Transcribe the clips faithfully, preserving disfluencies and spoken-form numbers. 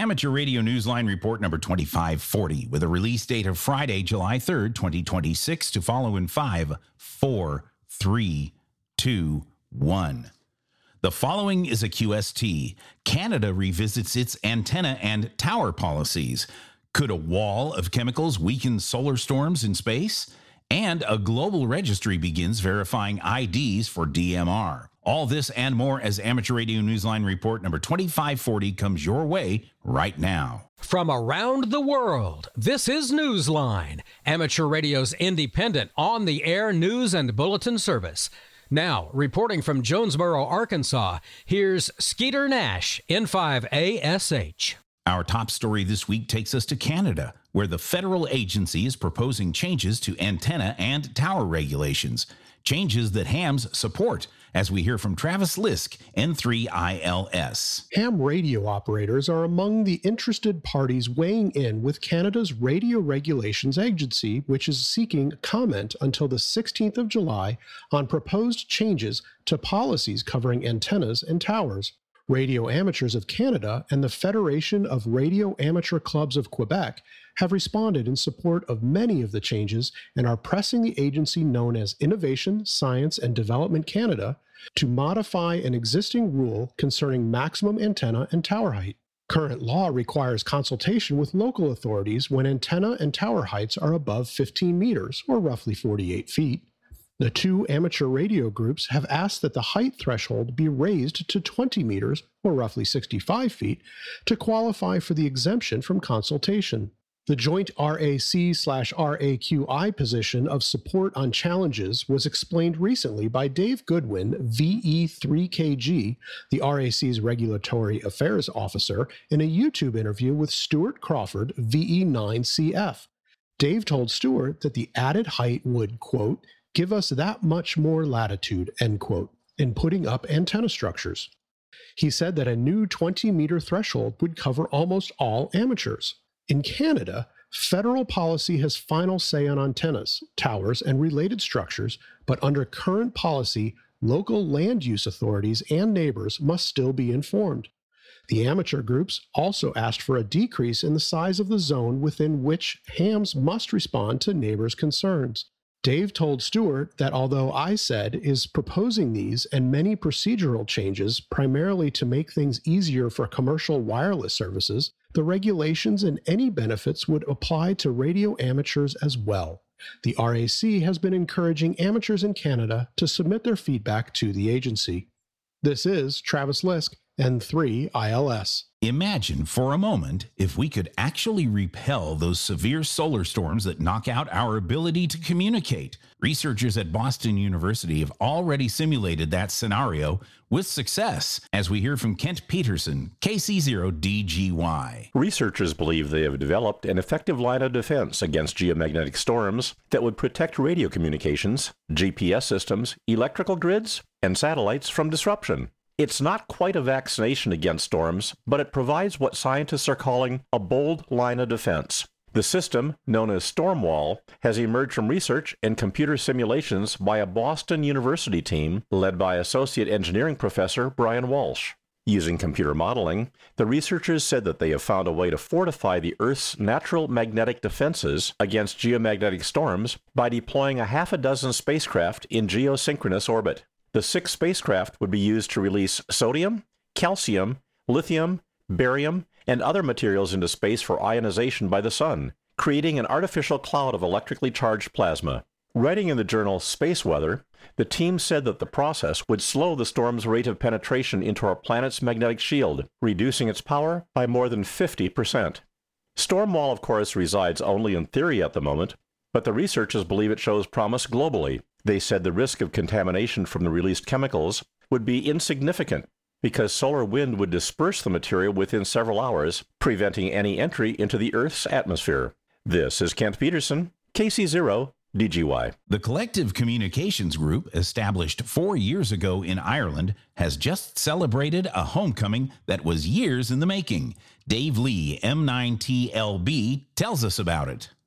Amateur Radio Newsline Report number twenty-five forty with a release date of Friday, July third, twenty twenty-six to follow in five, four, three, two, one. The following is a Q S T. Canada revisits its antenna and tower policies. Could a wall of chemicals weaken solar storms in space? And a global registry begins verifying I Ds for D M R. All this and more as Amateur Radio Newsline Report number twenty-five forty comes your way right now. From around the world, this is Newsline, Amateur Radio's independent, on-the-air news and bulletin service. Now, reporting from Jonesboro, Arkansas, here's Skeeter Nash, N five A S H. Our top story this week takes us to Canada, where the federal agency is proposing changes to antenna and tower regulations, changes that hams support, as we hear from Travis Lisk, N three I L S. Ham radio operators are among the interested parties weighing in with Canada's Radio Regulations Agency, which is seeking comment until the sixteenth of July on proposed changes to policies covering antennas and towers. Radio Amateurs of Canada and the Federation of Radio Amateur Clubs of Quebec have responded in support of many of the changes and are pressing the agency known as Innovation, Science and Development Canada to modify an existing rule concerning maximum antenna and tower height. Current law requires consultation with local authorities when antenna and tower heights are above fifteen meters, or roughly forty-eight feet. The two amateur radio groups have asked that the height threshold be raised to twenty meters, or roughly sixty-five feet, to qualify for the exemption from consultation. The joint R A C slash R A Q I position of support on challenges was explained recently by Dave Goodwin, V E three K G, the R A C's Regulatory Affairs Officer, in a YouTube interview with Stuart Crawford, V E nine C F. Dave told Stuart that the added height would, quote, give us that much more latitude, end quote, in putting up antenna structures. He said that a new twenty-meter threshold would cover almost all amateurs. In Canada, federal policy has final say on antennas, towers, and related structures, but under current policy, local land use authorities and neighbors must still be informed. The amateur groups also asked for a decrease in the size of the zone within which hams must respond to neighbors' concerns. Dave told Stewart that although I S E D is proposing these and many procedural changes primarily to make things easier for commercial wireless services, the regulations and any benefits would apply to radio amateurs as well. The R A C has been encouraging amateurs in Canada to submit their feedback to the agency. This is Travis Lisk, N three I L S. Imagine for a moment if we could actually repel those severe solar storms that knock out our ability to communicate. Researchers at Boston University have already simulated that scenario with success, as we hear from Kent Peterson, K C zero D G Y. Researchers believe they have developed an effective line of defense against geomagnetic storms that would protect radio communications, G P S systems, electrical grids, and satellites from disruption. It's not quite a vaccination against storms, but it provides what scientists are calling a bold line of defense. The system, known as Stormwall, has emerged from research and computer simulations by a Boston University team led by Associate Engineering Professor Brian Walsh. Using computer modeling, the researchers said that they have found a way to fortify the Earth's natural magnetic defenses against geomagnetic storms by deploying a half a dozen spacecraft in geosynchronous orbit. The six spacecraft would be used to release sodium, calcium, lithium, barium, and other materials into space for ionization by the sun, creating an artificial cloud of electrically charged plasma. Writing in the journal Space Weather, the team said that the process would slow the storm's rate of penetration into our planet's magnetic shield, reducing its power by more than fifty percent. Stormwall, of course, resides only in theory at the moment, but the researchers believe it shows promise globally. They said the risk of contamination from the released chemicals would be insignificant because solar wind would disperse the material within several hours, preventing any entry into the Earth's atmosphere. This is Kent Peterson, K C zero D G Y. The Collective Communications Group, established four years ago in Ireland, has just celebrated a homecoming that was years in the making. Dave Lee, M nine T L B, tells us about it.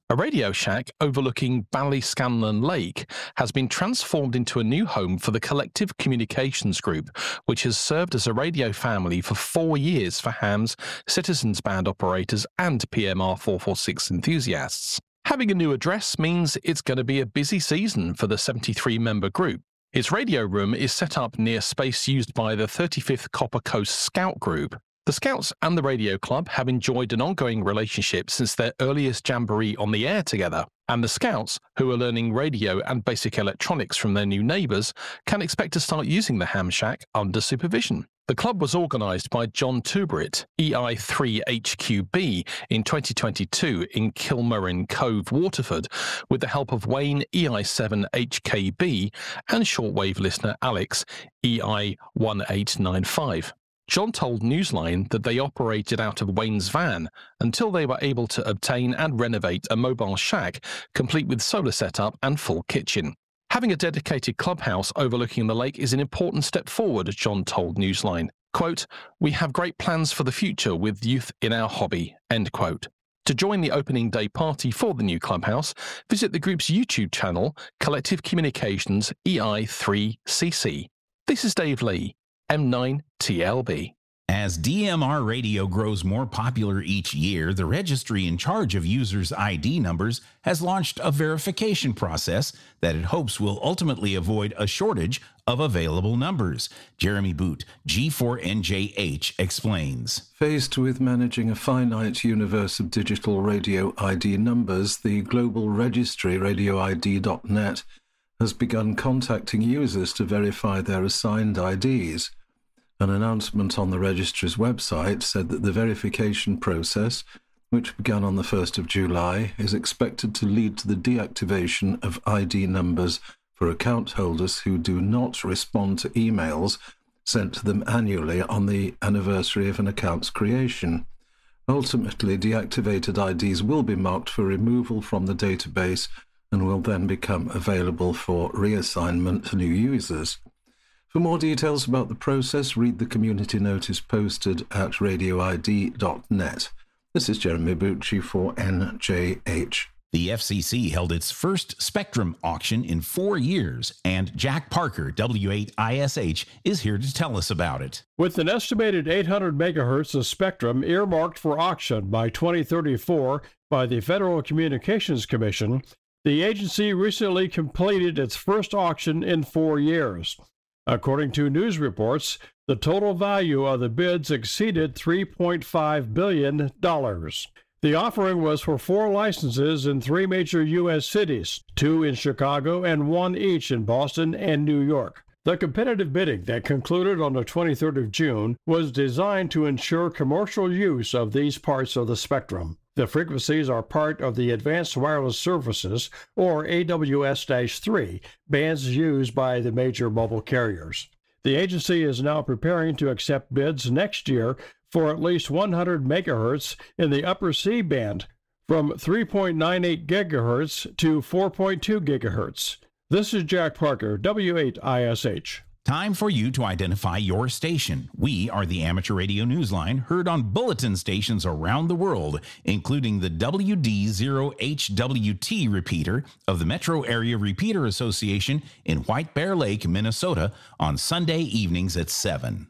A radio shack overlooking Ballyscanlon Lake has been transformed into a new home for the Collective Communications Group, which has served as a radio family for four years for hams, citizens band operators and P M R four forty-six enthusiasts. Having a new address means it's going to be a busy season for the seventy-three member group. Its radio room is set up near space used by the thirty-fifth Copper Coast Scout Group. The Scouts and the Radio Club have enjoyed an ongoing relationship since their earliest jamboree on the air together, and the Scouts, who are learning radio and basic electronics from their new neighbours, can expect to start using the ham shack under supervision. The club was organised by John Tubritt, E I three H Q B, in twenty twenty-two in Kilmarin Cove, Waterford, with the help of Wayne, E I seven H K B, and shortwave listener Alex, E I one eight nine five. John told Newsline that they operated out of Wayne's van until they were able to obtain and renovate a mobile shack complete with solar setup and full kitchen. Having a dedicated clubhouse overlooking the lake is an important step forward, John told Newsline. Quote, "We have great plans for the future with youth in our hobby," end quote. To join the opening day party for the new clubhouse, visit the group's YouTube channel, Collective Communications E I three C C. This is Dave Lee, M nine T L B. As D M R radio grows more popular each year, the registry in charge of users' I D numbers has launched a verification process that it hopes will ultimately avoid a shortage of available numbers. Jeremy Boot, G four N J H, explains. Faced with managing a finite universe of digital radio I D numbers, the global registry, radio I D dot net, has begun contacting users to verify their assigned I Ds. An announcement on the registry's website said that the verification process, which began on the first of July, is expected to lead to the deactivation of I D numbers for account holders who do not respond to emails sent to them annually on the anniversary of an account's creation. Ultimately, deactivated I Ds will be marked for removal from the database and will then become available for reassignment to new users. For more details about the process, read the community notice posted at radio I D dot net. This is Jeremy Bucci for N J H. The F C C held its first Spectrum auction in four years, and Jack Parker, W eight I S H, is here to tell us about it. With an estimated eight hundred megahertz of spectrum earmarked for auction by twenty thirty-four by the Federal Communications Commission, the agency recently completed its first auction in four years. According to news reports, the total value of the bids exceeded three point five billion dollars. The offering was for four licenses in three major U S cities, two in Chicago and one each in Boston and New York. The competitive bidding that concluded on the twenty-third of June was designed to ensure commercial use of these parts of the spectrum. The frequencies are part of the Advanced Wireless Services, or A W S three, bands used by the major mobile carriers. The agency is now preparing to accept bids next year for at least one hundred megahertz in the upper C band, from three point nine eight gigahertz to four point two gigahertz. This is Jack Parker, W eight I S H. Time for you to identify your station. We are the Amateur Radio Newsline, heard on bulletin stations around the world, including the W D zero H W T repeater of the Metro Area Repeater Association in White Bear Lake, Minnesota, on Sunday evenings at seven.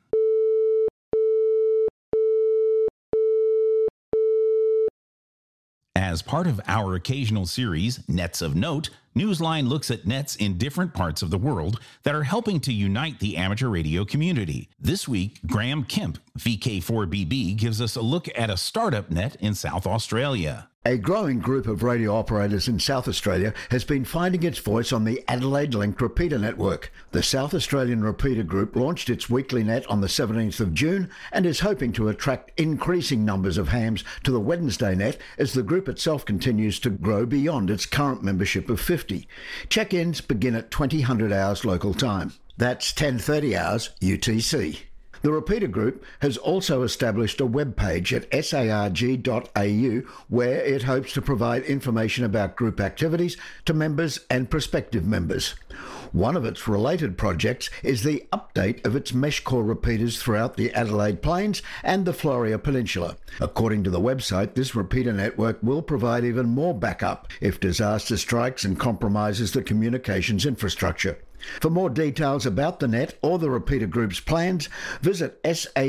As part of our occasional series, Nets of Note, Newsline looks at nets in different parts of the world that are helping to unite the amateur radio community. This week, Graham Kemp, V K four B B, gives us a look at a startup net in South Australia. A growing group of radio operators in South Australia has been finding its voice on the Adelaide Link Repeater Network. The South Australian Repeater Group launched its weekly net on the seventeenth of June and is hoping to attract increasing numbers of hams to the Wednesday net as the group itself continues to grow beyond its current membership of fifty. Check-ins begin at twenty hundred hours local time. That's ten thirty hours U T C. The Repeater Group has also established a web page at sarg dot a u where it hopes to provide information about group activities to members and prospective members. One of its related projects is the update of its mesh core repeaters throughout the Adelaide Plains and the Floria Peninsula. According to the website, this repeater network will provide even more backup if disaster strikes and compromises the communications infrastructure. For more details about the net or the repeater group's plans, visit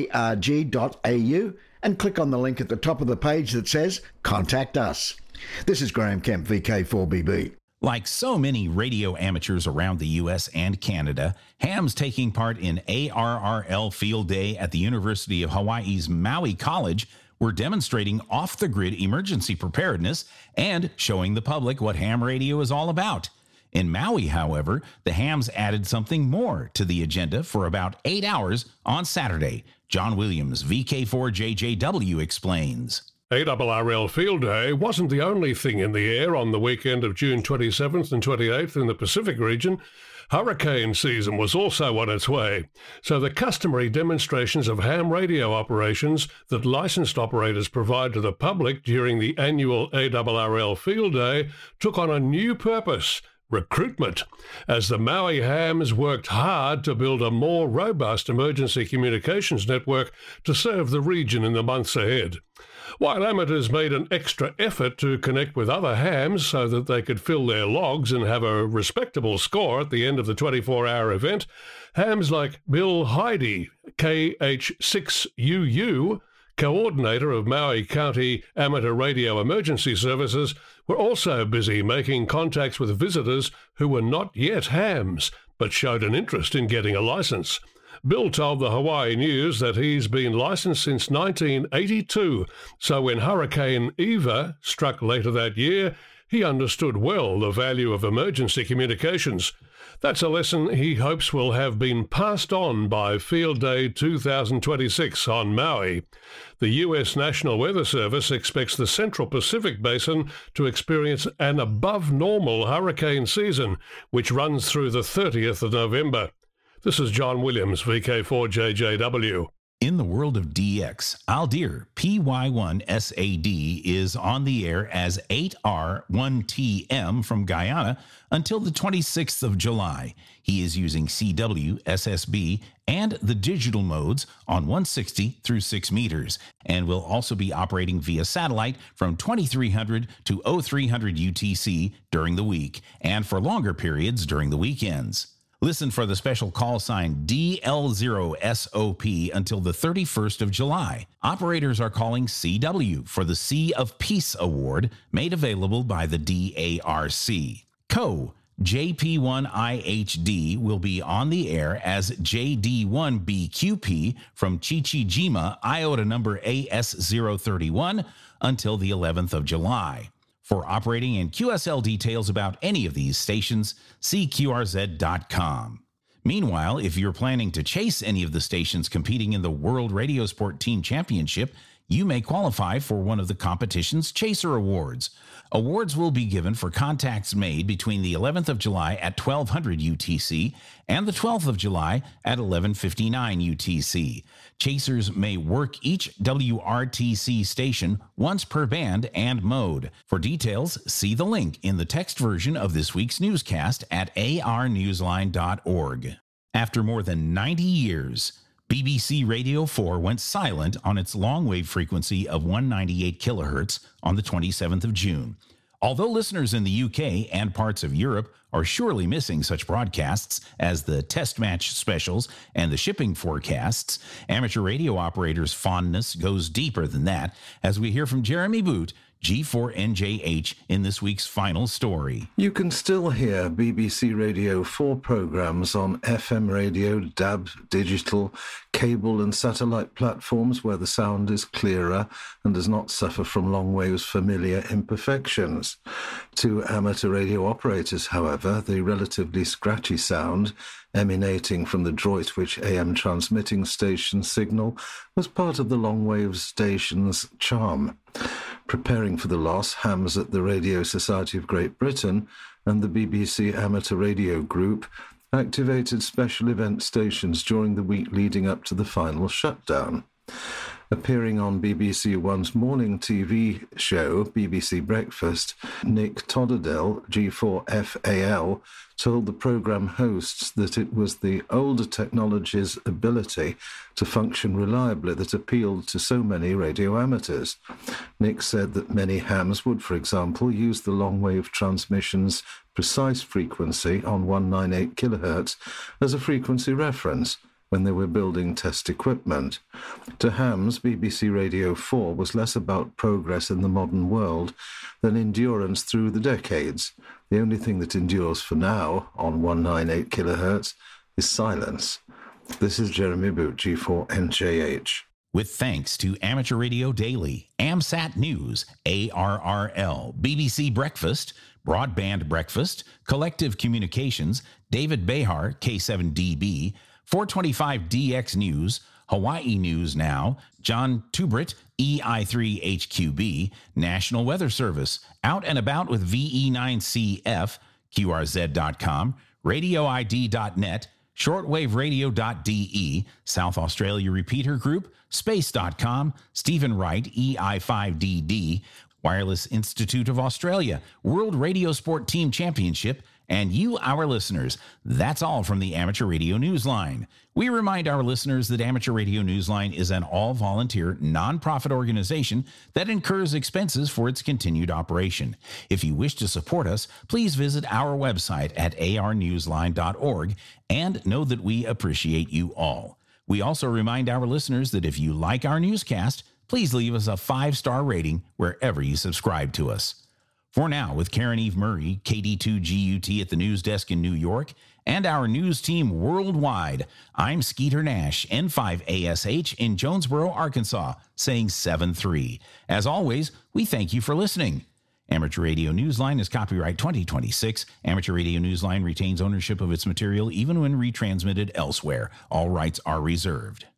sarg dot a u and click on the link at the top of the page that says Contact Us. This is Graham Kemp, V K four B B. Like so many radio amateurs around the U S and Canada, hams taking part in A R R L Field Day at the University of Hawaii's Maui College were demonstrating off-the-grid emergency preparedness and showing the public what ham radio is all about. In Maui, however, the hams added something more to the agenda for about eight hours on Saturday. John Williams, V K four J J W, explains. A R R L Field Day wasn't the only thing in the air on the weekend of June twenty-seventh and twenty-eighth in the Pacific region. Hurricane season was also on its way, so the customary demonstrations of ham radio operations that licensed operators provide to the public during the annual A R R L Field Day took on a new purpose: recruitment, as the Maui hams worked hard to build a more robust emergency communications network to serve the region in the months ahead. While amateurs made an extra effort to connect with other hams so that they could fill their logs and have a respectable score at the end of the twenty-four hour event, hams like Bill Heidi, K H six U U, coordinator of Maui County Amateur Radio Emergency Services, were also busy making contacts with visitors who were not yet hams, but showed an interest in getting a license. Bill told the Hawaii News that he's been licensed since nineteen eighty-two, so when Hurricane Eva struck later that year, he understood well the value of emergency communications. That's a lesson he hopes will have been passed on by Field Day two thousand twenty-six on Maui. The U S National Weather Service expects the Central Pacific Basin to experience an above-normal hurricane season, which runs through the thirtieth of November. This is John Williams, V K four J J W. In the world of D X, Aldir P Y one S A D is on the air as eight R one T M from Guyana until the twenty-sixth of July. He is using C W, S S B, and the digital modes on one sixty through six meters, and will also be operating via satellite from twenty-three hundred to oh three hundred U T C during the week, and for longer periods during the weekends. Listen for the special call sign D L zero S O P until the thirty-first of July. Operators are calling C W for the Sea of Peace Award, made available by the D A R C. Co. J P one I H D will be on the air as J D one B Q P from Chichijima, iota number A S zero thirty-one, until the eleventh of July. For operating and Q S L details about any of these stations, see Q R Z dot com. Meanwhile, if you're planning to chase any of the stations competing in the World Radio Sport Team Championship, you may qualify for one of the competition's Chaser Awards. Awards will be given for contacts made between the eleventh of July at twelve hundred U T C and the twelfth of July at eleven fifty-nine U T C. Chasers may work each W R T C station once per band and mode. For details, see the link in the text version of this week's newscast at a r newsline dot org. After more than ninety years, B B C Radio four went silent on its long-wave frequency of one ninety-eight kilohertz on the twenty-seventh of June. Although listeners in the U K and parts of Europe are surely missing such broadcasts as the test match specials and the shipping forecasts, amateur radio operators' fondness goes deeper than that, as we hear from Jeremy Boot, G four N J H, in this week's final story. You can still hear B B C Radio four programmes on F M radio, D A B, digital, cable and satellite platforms where the sound is clearer and does not suffer from Longwave's familiar imperfections. To amateur radio operators, however, the relatively scratchy sound emanating from the Droitwich A M transmitting station signal was part of the Longwave station's charm. Preparing for the loss, hams at the Radio Society of Great Britain and the B B C Amateur Radio Group activated special event stations during the week leading up to the final shutdown. Appearing on B B C One's morning T V show, B B C Breakfast, Nick Todderdell, G four F A L, told the programme hosts that it was the older technology's ability to function reliably that appealed to so many radio amateurs. Nick said that many hams would, for example, use the long-wave transmission's precise frequency on one ninety-eight kilohertz as a frequency reference when they were building test equipment. To hams, B B C Radio four was less about progress in the modern world than endurance through the decades. The only thing that endures for now on one ninety-eight kilohertz is silence. This is Jeremy Boot, G four N J H. With thanks to Amateur Radio Daily, AMSAT News, A R R L, B B C Breakfast, Broadband Breakfast, Collective Communications, David Behar, K seven D B, four twenty-five D X News, Hawaii News Now, John Tubritt, E I three H Q B, National Weather Service, Out and About with V E nine C F, Q R Z dot com, radio I D dot net, shortwave radio dot D E, South Australia Repeater Group, space dot com, Stephen Wright, E I five D D, Wireless Institute of Australia, World Radio Sport Team Championship, and you, our listeners. That's all from the Amateur Radio Newsline. We remind our listeners that Amateur Radio Newsline is an all-volunteer, non-profit organization that incurs expenses for its continued operation. If you wish to support us, please visit our website at a r newsline dot org and know that we appreciate you all. We also remind our listeners that if you like our newscast, please leave us a five-star rating wherever you subscribe to us. For now, with Karen Eve Murray, K D two G U T at the news desk in New York, and our news team worldwide, I'm Skeeter Nash, N five A S H in Jonesboro, Arkansas, saying seven three. As always, we thank you for listening. Amateur Radio Newsline is copyright twenty twenty-six. Amateur Radio Newsline retains ownership of its material even when retransmitted elsewhere. All rights are reserved.